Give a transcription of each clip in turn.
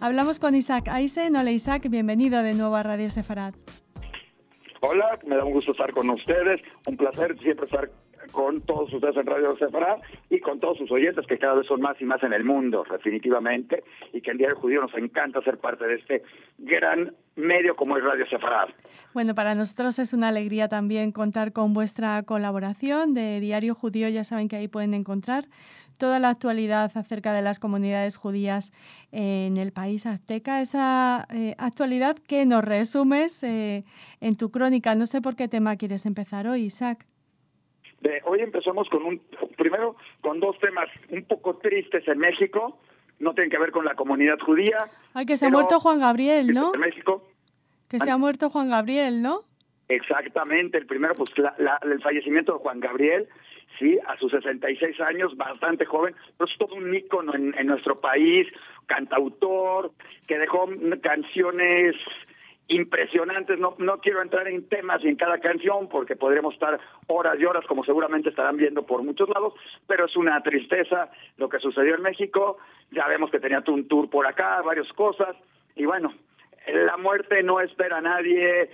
Hablamos con Isaac Aysen. Hola Isaac, bienvenido de nuevo a Radio Sefarad. Hola, me da un gusto estar con ustedes, un placer siempre estar con todos ustedes en Radio Sefarad y con todos sus oyentes que cada vez son más y más en el mundo, definitivamente, y que en Diario Judío nos encanta ser parte de este gran medio como es Radio Sefarad. Bueno, para nosotros es una alegría también contar con vuestra colaboración de Diario Judío. Ya saben que ahí pueden encontrar toda la actualidad acerca de las comunidades judías en el país azteca. Esa actualidad que nos resumes en tu crónica. No sé por qué tema quieres empezar hoy, Isaac. Hoy empezamos primero con dos temas un poco tristes en México. No tienen que ver con la comunidad judía. Ay, que se ha muerto Juan Gabriel, ¿no? En México. Que se ha muerto Juan Gabriel, ¿no? Exactamente. El primero, pues el fallecimiento de Juan Gabriel, sí, a sus 66 años, bastante joven, pero es todo un ícono en nuestro país, cantautor, que dejó canciones impresionantes. No quiero entrar en temas y en cada canción porque podríamos estar horas y horas, como seguramente estarán viendo por muchos lados, pero es una tristeza lo que sucedió en México. Ya vemos que tenía un tour por acá, varias cosas, y bueno, la muerte no espera a nadie,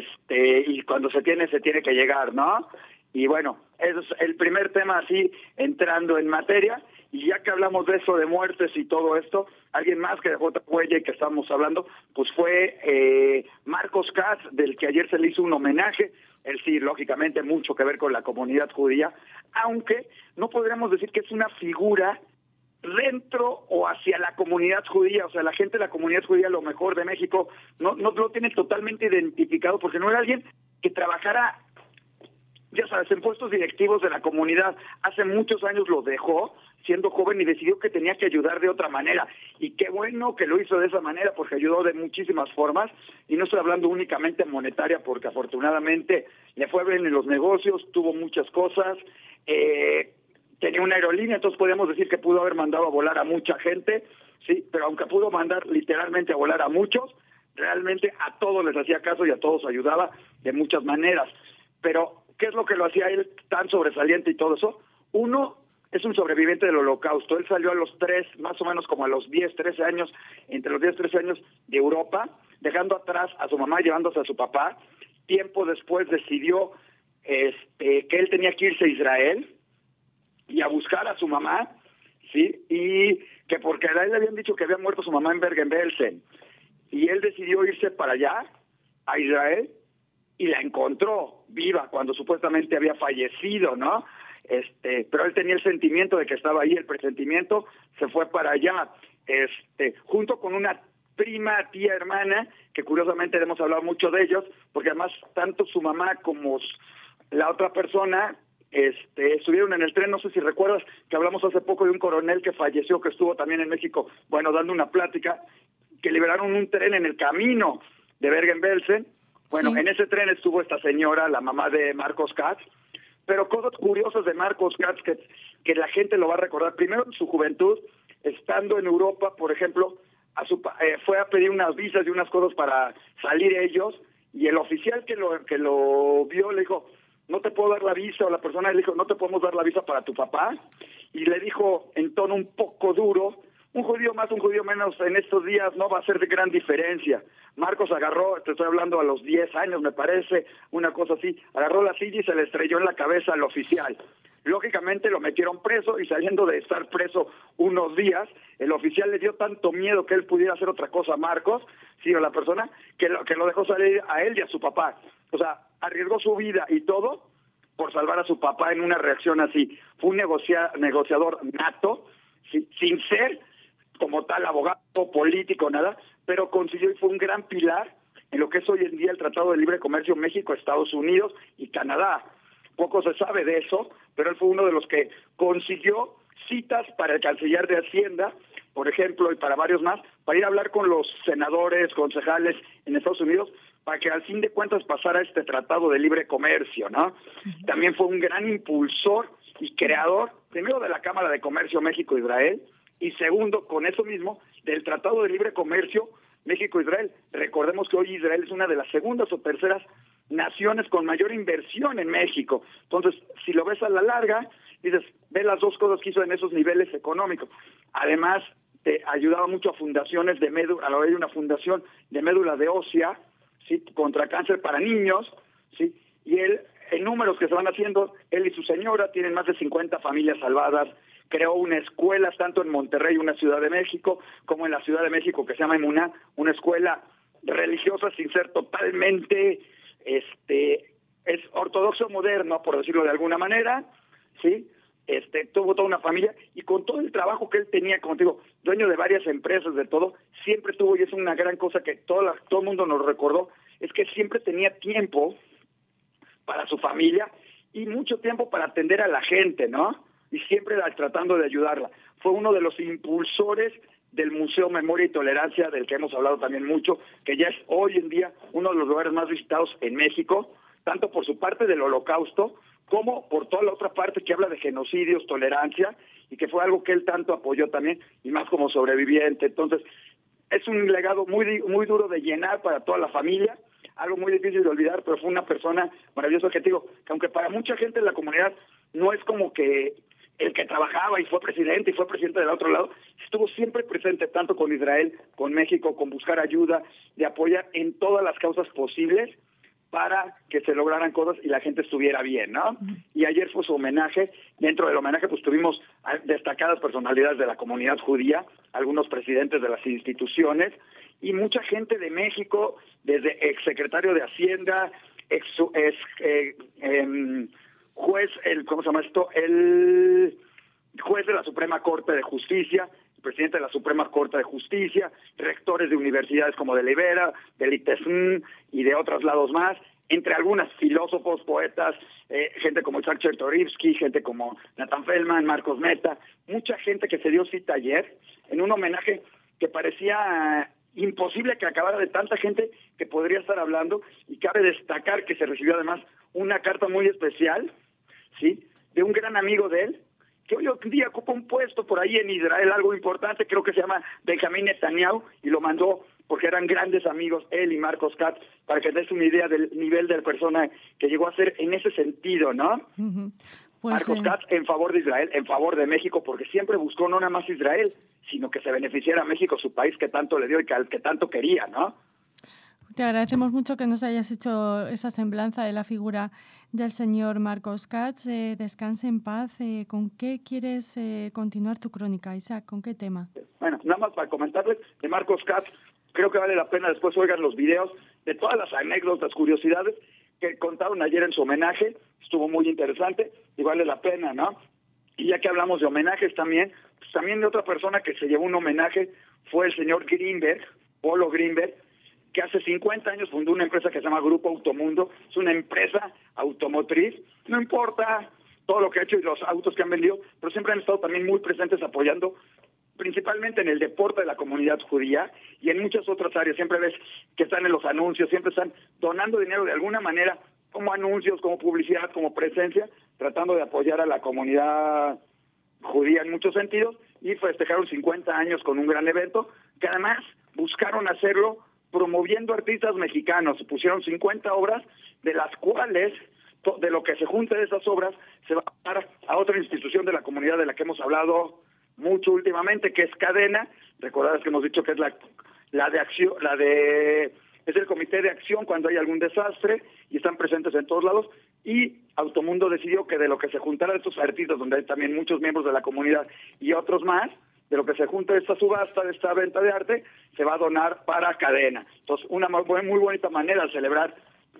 y cuando se tiene que llegar, ¿no? Y bueno, ese es el primer tema, así entrando en materia. Y ya que hablamos de eso, de muertes y todo esto, alguien más que dejó otra huella y que estamos hablando, pues fue Marcos Katz, del que ayer se le hizo un homenaje. Él sí, lógicamente, mucho que ver con la comunidad judía, aunque no podríamos decir que es una figura dentro o hacia la comunidad judía. O sea, la gente de la comunidad judía, lo mejor de México, no lo tiene totalmente identificado, porque no era alguien que trabajara, ya sabes, en puestos directivos de la comunidad. Hace muchos años lo dejó siendo joven y decidió que tenía que ayudar de otra manera. Y qué bueno que lo hizo de esa manera, porque ayudó de muchísimas formas. Y no estoy hablando únicamente monetaria, porque afortunadamente le fue bien en los negocios, tuvo muchas cosas. Tenía una aerolínea, entonces podríamos decir que pudo haber mandado a volar a mucha gente, sí, pero aunque pudo mandar literalmente a volar a muchos, realmente a todos les hacía caso y a todos ayudaba de muchas maneras. Pero ¿qué es lo que lo hacía él tan sobresaliente y todo eso? Uno, es un sobreviviente del Holocausto. Él salió a los 3, más o menos como a los 10, 13 años, entre los 10 y 13 años de Europa, dejando atrás a su mamá, llevándose a su papá. Tiempo después decidió que él tenía que irse a Israel y a buscar a su mamá, sí, y que porque a él le habían dicho que había muerto su mamá en Bergen-Belsen, y él decidió irse para allá, a Israel, y la encontró viva cuando supuestamente había fallecido, ¿no? Pero él tenía el sentimiento de que estaba ahí, el presentimiento, se fue para allá, junto con una prima, tía, hermana, que curiosamente hemos hablado mucho de ellos, porque además tanto su mamá como la otra persona estuvieron en el tren. No sé si recuerdas que hablamos hace poco de un coronel que falleció, que estuvo también en México, bueno, dando una plática, que liberaron un tren en el camino de Bergen-Belsen. Bueno, sí. En ese tren estuvo esta señora, la mamá de Marcos Katz, pero cosas curiosas de Marcos Katz que la gente lo va a recordar. Primero, en su juventud, estando en Europa, por ejemplo, fue a pedir unas visas y unas cosas para salir ellos, y el oficial que lo vio le dijo: no te puedo dar la visa, o la persona le dijo: no te podemos dar la visa para tu papá, y le dijo en tono un poco duro: un judío más, un judío menos en estos días no va a ser de gran diferencia. Marcos agarró, te estoy hablando a los 10 años me parece, una cosa así, agarró la silla y se le estrelló en la cabeza al oficial. Lógicamente lo metieron preso, y saliendo de estar preso unos días, el oficial le dio tanto miedo que él pudiera hacer otra cosa a Marcos, sí, o la persona, que lo dejó salir a él y a su papá. O sea, arriesgó su vida y todo por salvar a su papá en una reacción así. Fue un negociador nato, sí, sin ser como tal abogado, político, nada, pero consiguió y fue un gran pilar en lo que es hoy en día el Tratado de Libre Comercio México, Estados Unidos y Canadá. Poco se sabe de eso, pero él fue uno de los que consiguió citas para el canciller de Hacienda, por ejemplo, y para varios más, para ir a hablar con los senadores, concejales en Estados Unidos, para que al fin de cuentas pasara este Tratado de Libre Comercio, ¿no? También fue un gran impulsor y creador, primero de la Cámara de Comercio México-Israel, y segundo, con eso mismo, del Tratado de Libre Comercio México-Israel. Recordemos que hoy Israel es una de las segundas o terceras naciones con mayor inversión en México. Entonces, si lo ves a la larga, dices, ve las dos cosas que hizo en esos niveles económicos. Además, ayudaba mucho a fundaciones de médula, a la vez de una fundación de médula de ósea, ¿sí? Contra cáncer para niños, ¿sí? Y él, en números que se van haciendo, él y su señora tienen más de 50 familias salvadas. Creó una escuela tanto en Monterrey, una Ciudad de México, como en la Ciudad de México, que se llama Emuná, una escuela religiosa sin ser totalmente, es ortodoxo moderno, por decirlo de alguna manera, ¿sí? Tuvo toda una familia, y con todo el trabajo que él tenía, como te digo, dueño de varias empresas, de todo, siempre tuvo, y es una gran cosa que todo el mundo nos recordó, es que siempre tenía tiempo para su familia y mucho tiempo para atender a la gente, ¿no? Y siempre tratando de ayudarla. Fue uno de los impulsores del Museo Memoria y Tolerancia, del que hemos hablado también mucho, que ya es hoy en día uno de los lugares más visitados en México, tanto por su parte del Holocausto, como por toda la otra parte que habla de genocidios, tolerancia, y que fue algo que él tanto apoyó también, y más como sobreviviente. Entonces, es un legado muy duro de llenar para toda la familia, algo muy difícil de olvidar, pero fue una persona maravillosa, que te digo, que aunque para mucha gente en la comunidad no es como que el que trabajaba y fue presidente del otro lado, estuvo siempre presente tanto con Israel, con México, con buscar ayuda, de apoyar en todas las causas posibles para que se lograran cosas y la gente estuviera bien, ¿no? Y ayer fue su homenaje. Dentro del homenaje pues tuvimos destacadas personalidades de la comunidad judía, algunos presidentes de las instituciones y mucha gente de México, desde exsecretario de Hacienda, juez, ¿cómo se llama esto? El juez de la Suprema Corte de Justicia, el presidente de la Suprema Corte de Justicia, rectores de universidades como de Libera, del ITESM y de otros lados más, entre algunas filósofos, poetas, gente como Isaac Chertorivsky, gente como Nathan Feldman, Marcos Meta, mucha gente que se dio cita ayer en un homenaje que parecía imposible que acabara, de tanta gente que podría estar hablando, y cabe destacar que se recibió además una carta muy especial, ¿sí?, de un gran amigo de él, que hoy en día ocupa un puesto por ahí en Israel, algo importante, creo que se llama Benjamín Netanyahu, y lo mandó porque eran grandes amigos, él y Marcos Katz, para que des una idea del nivel de persona que llegó a ser en ese sentido, ¿no? Pues, Marcos Katz en favor de Israel, en favor de México, porque siempre buscó no nada más Israel, sino que se beneficiara a México, su país que tanto le dio y que tanto quería, ¿no? Te agradecemos mucho que nos hayas hecho esa semblanza de la figura del señor Marcos Katz. Descanse en paz. ¿Con qué quieres continuar tu crónica, Isaac? ¿Con qué tema? Bueno, nada más para comentarles de Marcos Katz, creo que vale la pena después oigan los videos de todas las anécdotas, curiosidades que contaron ayer en su homenaje. Estuvo muy interesante y vale la pena, ¿no? Y ya que hablamos de homenajes también, pues también de otra persona que se llevó un homenaje fue el señor Greenberg, Polo Greenberg, que hace 50 años fundó una empresa que se llama Grupo Automundo. Es una empresa automotriz, no importa todo lo que ha hecho y los autos que han vendido, pero siempre han estado también muy presentes apoyando, principalmente en el deporte de la comunidad judía y en muchas otras áreas. Siempre ves que están en los anuncios, siempre están donando dinero de alguna manera, como anuncios, como publicidad, como presencia, tratando de apoyar a la comunidad judía en muchos sentidos, y festejaron 50 años con un gran evento, que además buscaron hacerlo promoviendo artistas mexicanos. Pusieron 50 obras, de las cuales, de lo que se junte de esas obras, se va a dar a otra institución de la comunidad de la que hemos hablado mucho últimamente, que es Cadena. Recordarás que hemos dicho que es la de acción, es el comité de acción cuando hay algún desastre, y están presentes en todos lados, y Automundo decidió que de lo que se juntara de estos artistas, donde hay también muchos miembros de la comunidad y otros más, de lo que se junta de esta subasta, de esta venta de arte, se va a donar para Cadena. Entonces, una muy bonita manera de celebrar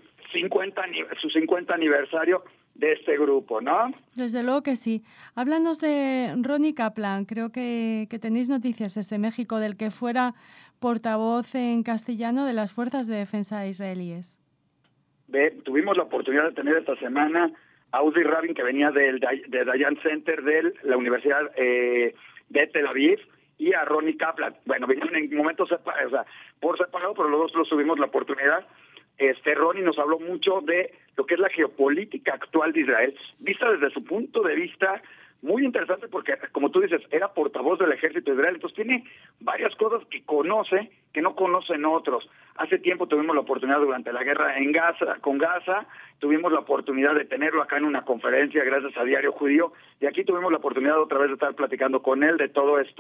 su 50 aniversario de este grupo, ¿no? Desde luego que sí. Háblanos de Ronnie Kaplan. Creo que tenéis noticias desde México del que fuera portavoz en castellano de las Fuerzas de Defensa israelíes. Tuvimos la oportunidad de tener esta semana a Uzi Rabin, que venía de Dayan Center de la Universidad de Tel Aviv, y a Ronnie Kaplan. Bueno, vinieron en momentos por separado, pero los dos los tuvimos la oportunidad. Ronnie nos habló mucho de lo que es la geopolítica actual de Israel, vista desde su punto de vista muy interesante, porque, como tú dices, era portavoz del ejército de Israel, entonces tiene varias cosas que conoce, que no conocen otros. Hace tiempo tuvimos la oportunidad, durante la guerra con Gaza, tuvimos la oportunidad de tenerlo acá en una conferencia gracias a Diario Judío, y aquí tuvimos la oportunidad otra vez de estar platicando con él de todo esto,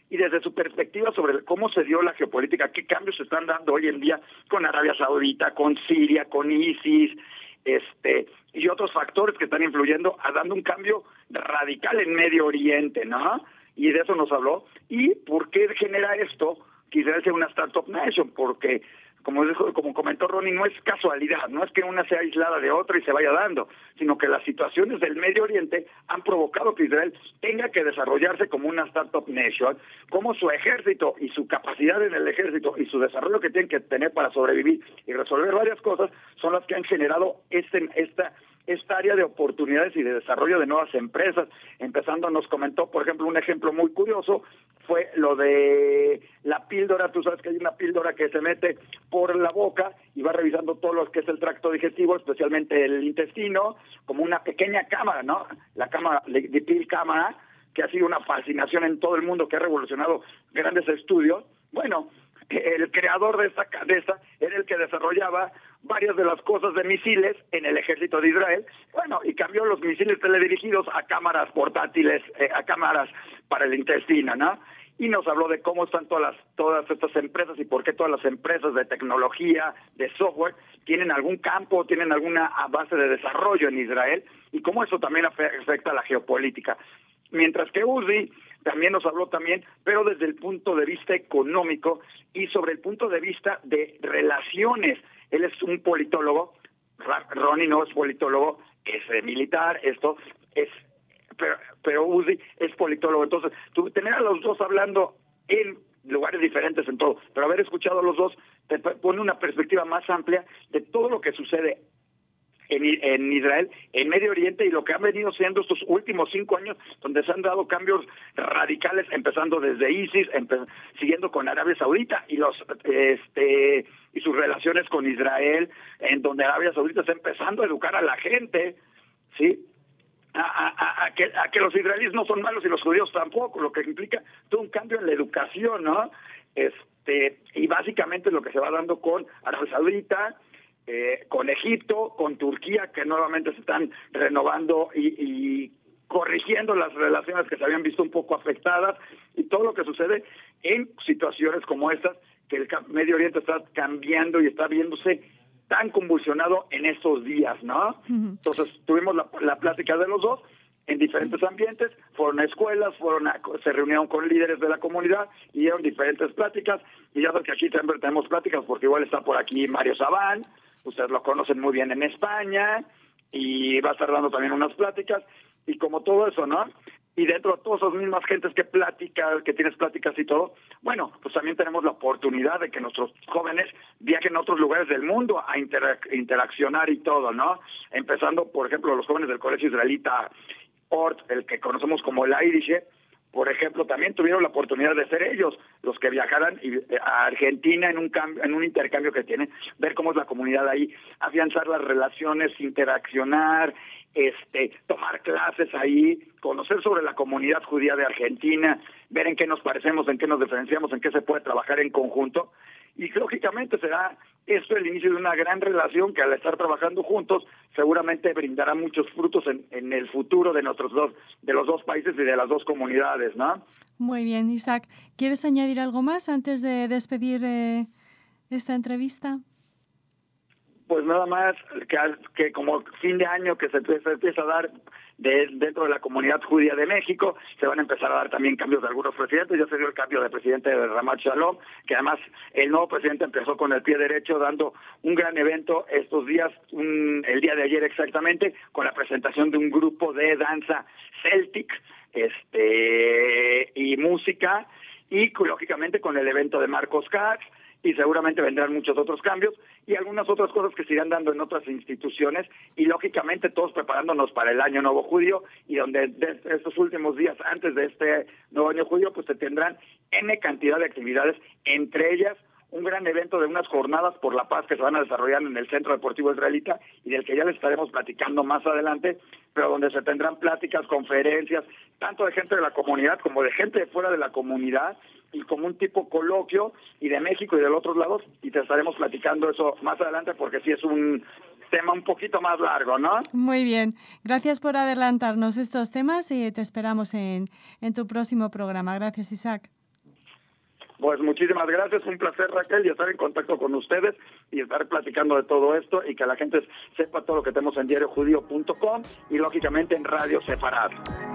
y desde su perspectiva sobre cómo se dio la geopolítica, qué cambios se están dando hoy en día con Arabia Saudita, con Siria, con ISIS, y otros factores que están influyendo, dando un cambio radical en Medio Oriente, ¿no? Y de eso nos habló. ¿Y por qué genera esto que Israel sea una startup nation? Porque, como comentó Ronnie, no es casualidad, no es que una sea aislada de otra y se vaya dando, sino que las situaciones del Medio Oriente han provocado que Israel tenga que desarrollarse como una startup nation, como su ejército y su capacidad en el ejército y su desarrollo que tienen que tener para sobrevivir y resolver varias cosas son las que han generado esta área de oportunidades y de desarrollo de nuevas empresas. Empezando, nos comentó, por ejemplo, un ejemplo muy curioso fue lo de la píldora. Tú sabes que hay una píldora que se mete por la boca y va revisando todo lo que es el tracto digestivo, especialmente el intestino, como una pequeña cámara, ¿no? La cámara, de pill cámara, que ha sido una fascinación en todo el mundo, que ha revolucionado grandes estudios. Bueno, el creador de esta era el que desarrollaba varias de las cosas de misiles en el ejército de Israel, bueno, y cambió los misiles teledirigidos a cámaras portátiles, a cámaras para el intestino, ¿no? Y nos habló de cómo están todas estas empresas y por qué todas las empresas de tecnología, de software, tienen algún campo, tienen alguna base de desarrollo en Israel, y cómo eso también afecta a la geopolítica. Mientras que Uzi también nos habló pero desde el punto de vista económico y sobre el punto de vista de relaciones. Él es un politólogo, Ronnie no es politólogo, es militar, pero Uzi es politólogo. Entonces, tener a los dos hablando en lugares diferentes en todo, pero haber escuchado a los dos te pone una perspectiva más amplia de todo lo que sucede en Israel, en Medio Oriente, y lo que han venido siendo estos últimos 5 años, donde se han dado cambios radicales, empezando desde ISIS, siguiendo con Arabia Saudita y y sus relaciones con Israel, en donde Arabia Saudita está empezando a educar a la gente, ¿sí? A que los israelíes no son malos y los judíos tampoco, lo que implica todo un cambio en la educación, ¿no? Y básicamente lo que se va dando con Arabia Saudita, con Egipto, con Turquía, que nuevamente se están renovando y corrigiendo las relaciones que se habían visto un poco afectadas, y todo lo que sucede en situaciones como estas, que el Medio Oriente está cambiando y está viéndose tan convulsionado en estos días, ¿no? Uh-huh. Entonces tuvimos la plática de los dos en diferentes ambientes, fueron a escuelas, se reunieron con líderes de la comunidad y dieron diferentes pláticas, y ya sabes que aquí siempre tenemos pláticas porque igual está por aquí Mario Sabán, ustedes lo conocen muy bien en España, y va a estar dando también unas pláticas, y como todo eso, ¿no? Y dentro de todas esas mismas gentes que tienes pláticas y todo, bueno, pues también tenemos la oportunidad de que nuestros jóvenes viajen a otros lugares del mundo a interaccionar y todo, ¿no? Empezando, por ejemplo, los jóvenes del Colegio Israelita Ort, el que conocemos como el Irish, por ejemplo, también tuvieron la oportunidad de ser ellos los que viajaran a Argentina en un intercambio que tienen, ver cómo es la comunidad ahí, afianzar las relaciones, interaccionar, tomar clases ahí, conocer sobre la comunidad judía de Argentina, ver en qué nos parecemos, en qué nos diferenciamos, en qué se puede trabajar en conjunto. Y lógicamente será esto el inicio de una gran relación que, al estar trabajando juntos, seguramente brindará muchos frutos en el futuro de los dos países y de las dos comunidades, ¿no? Muy bien, Isaac. ¿Quieres añadir algo más antes de despedir esta entrevista? Pues nada más que como fin de año que se empieza a dar dentro de la comunidad judía de México, se van a empezar a dar también cambios de algunos presidentes. Ya se dio el cambio de presidente de Ramat Shalom, que además el nuevo presidente empezó con el pie derecho, dando un gran evento estos días, el día de ayer exactamente, con la presentación de un grupo de danza celtic y música, y lógicamente con el evento de Marcos Katz, y seguramente vendrán muchos otros cambios y algunas otras cosas que se irán dando en otras instituciones, y lógicamente todos preparándonos para el Año Nuevo Judío, y donde estos últimos días antes de este Nuevo Año Judío pues se tendrán N cantidad de actividades, entre ellas un gran evento de unas jornadas por la paz que se van a desarrollar en el Centro Deportivo Israelita, y del que ya les estaremos platicando más adelante, pero donde se tendrán pláticas, conferencias, tanto de gente de la comunidad como de gente de fuera de la comunidad, y como un tipo coloquio, y de México y de los otros lados, y te estaremos platicando eso más adelante porque sí es un tema un poquito más largo, ¿no? Muy bien. Gracias por adelantarnos estos temas y te esperamos en tu próximo programa. Gracias, Isaac. Pues muchísimas gracias, un placer, Raquel, y estar en contacto con ustedes y estar platicando de todo esto y que la gente sepa todo lo que tenemos en diariojudío.com y lógicamente en Radio Sefarad.